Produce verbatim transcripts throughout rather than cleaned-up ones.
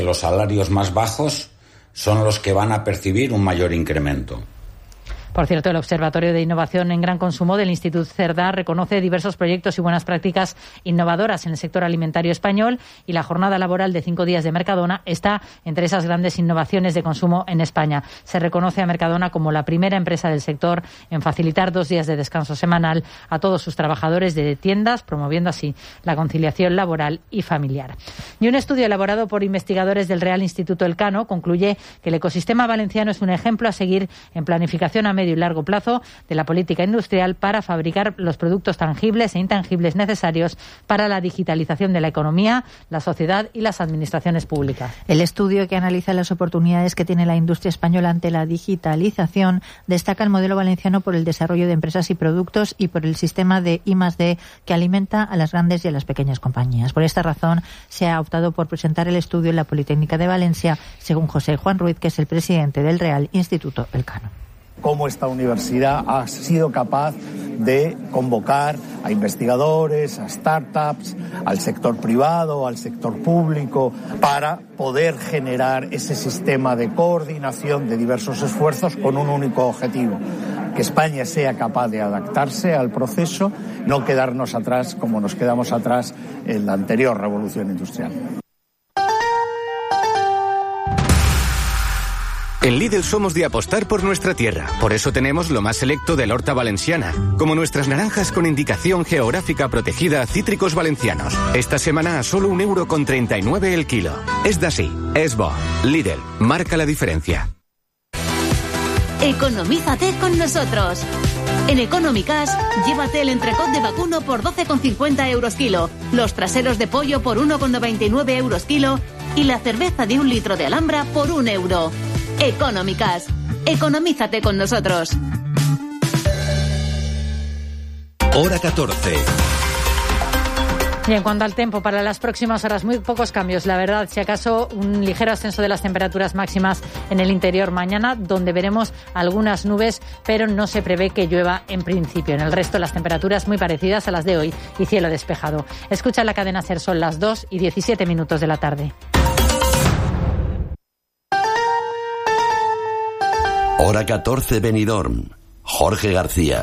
los salarios más bajos son los que van a percibir un mayor incremento. Por cierto, el Observatorio de Innovación en Gran Consumo del Instituto Cerdá reconoce diversos proyectos y buenas prácticas innovadoras en el sector alimentario español, y la jornada laboral de cinco días de Mercadona está entre esas grandes innovaciones de consumo en España. Se reconoce a Mercadona como la primera empresa del sector en facilitar dos días de descanso semanal a todos sus trabajadores de tiendas, promoviendo así la conciliación laboral y familiar. Y un estudio elaborado por investigadores del Real Instituto Elcano concluye que el ecosistema valenciano es un ejemplo a seguir en planificación a medio y largo plazo de la política industrial para fabricar los productos tangibles e intangibles necesarios para la digitalización de la economía, la sociedad y las administraciones públicas. El estudio, que analiza las oportunidades que tiene la industria española ante la digitalización, destaca el modelo valenciano por el desarrollo de empresas y productos y por el sistema de I más D que alimenta a las grandes y a las pequeñas compañías. Por esta razón, se ha optado por presentar el estudio en la Politécnica de Valencia, según José Juan Ruiz, que es el presidente del Real Instituto Elcano. Cómo esta universidad ha sido capaz de convocar a investigadores, a startups, al sector privado, al sector público, para poder generar ese sistema de coordinación de diversos esfuerzos con un único objetivo: que España sea capaz de adaptarse al proceso, no quedarnos atrás como nos quedamos atrás en la anterior revolución industrial. En Lidl somos de apostar por nuestra tierra. Por eso tenemos lo más selecto de la horta valenciana, como nuestras naranjas con indicación geográfica protegida Cítricos Valencianos. Esta semana a solo un euro con treinta y nueve el kilo. Es d'así, es bo. Lidl, marca la diferencia. Economízate con nosotros. En Economicas, llévate el entrecot de vacuno por doce con cincuenta euros kilo, los traseros de pollo por uno con noventa y nueve euros kilo y la cerveza de un litro de Alhambra por un euro. Económicas. Economízate con nosotros. Hora catorce. Y en cuanto al tiempo, para las próximas horas, muy pocos cambios, la verdad. Si acaso un ligero ascenso de las temperaturas máximas en el interior mañana, donde veremos algunas nubes, pero no se prevé que llueva en principio. En el resto, las temperaturas muy parecidas a las de hoy y cielo despejado. Escucha la cadena SER, son las dos y diecisiete minutos de la tarde. Hora catorce, Benidorm. Jorge García.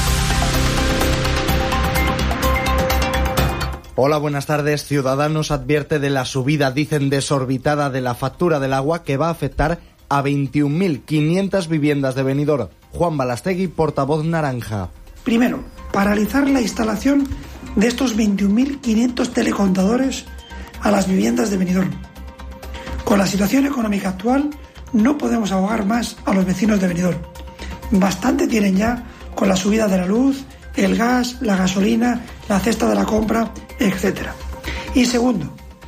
Hola, buenas tardes. Ciudadanos advierte de la subida, dicen, desorbitada de la factura del agua que va a afectar a veintiún mil quinientas viviendas de Benidorm. Juan Balastegui, portavoz naranja. Primero, paralizar la instalación de estos veintiún mil quinientos telecontadores a las viviendas de Benidorm. Con la situación económica actual, no podemos ahogar más a los vecinos de Benidorm. Bastante tienen ya con la subida de la luz, el gas, la gasolina, la cesta de la compra, etcétera. Y segundo,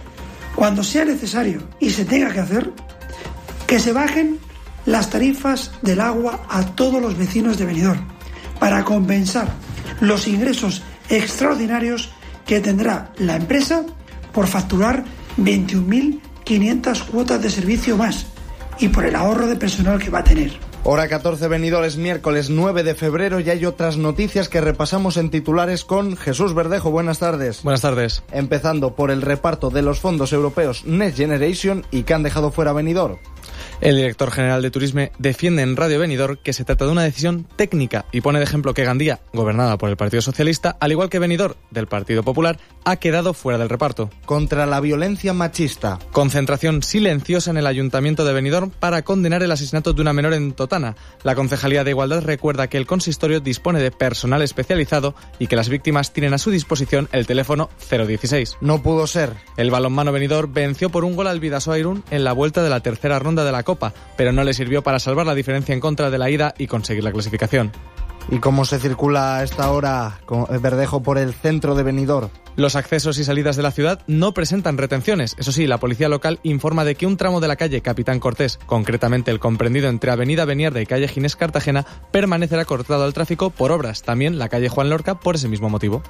cuando sea necesario y se tenga que hacer, que se bajen las tarifas del agua a todos los vecinos de Benidorm para compensar los ingresos extraordinarios que tendrá la empresa por facturar veintiún mil quinientas cuotas de servicio más, y por el ahorro de personal que va a tener. Hora catorce, Benidorm, es miércoles nueve de febrero y hay otras noticias que repasamos en titulares con Jesús Verdejo. Buenas tardes. Buenas tardes. Empezando por el reparto de los fondos europeos Next Generation y que han dejado fuera Benidorm. El director general de Turisme defiende en Radio Benidorm que se trata de una decisión técnica y pone de ejemplo que Gandía, gobernada por el Partido Socialista, al igual que Benidorm, del Partido Popular, ha quedado fuera del reparto. Contra la violencia machista. Concentración silenciosa en el Ayuntamiento de Benidorm para condenar el asesinato de una menor en Totana. La Concejalía de Igualdad recuerda que el consistorio dispone de personal especializado y que las víctimas tienen a su disposición el teléfono cero dieciséis. No pudo ser. El balonmano Benidorm venció por un gol al Bidasoa Irún en la vuelta de la tercera ronda de la Copa, pero no le sirvió para salvar la diferencia en contra de la ida y conseguir la clasificación. ¿Y cómo se circula a esta hora, Verdejo, por el centro de Benidorm? Los accesos y salidas de la ciudad no presentan retenciones. Eso sí, la policía local informa de que un tramo de la calle Capitán Cortés, concretamente el comprendido entre Avenida Beniarda y calle Ginés Cartagena, permanecerá cortado al tráfico por obras. También la calle Juan Lorca por ese mismo motivo.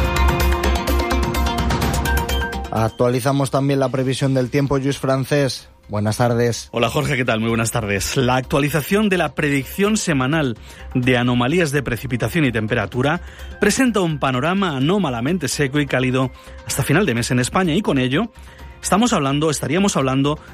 Actualizamos también la previsión del tiempo. Lluís Francés, buenas tardes. Hola Jorge, ¿qué tal? Muy buenas tardes. La actualización de la predicción semanal de anomalías de precipitación y temperatura presenta un panorama anómalamente seco y cálido hasta final de mes en España y con ello estamos hablando, estaríamos hablando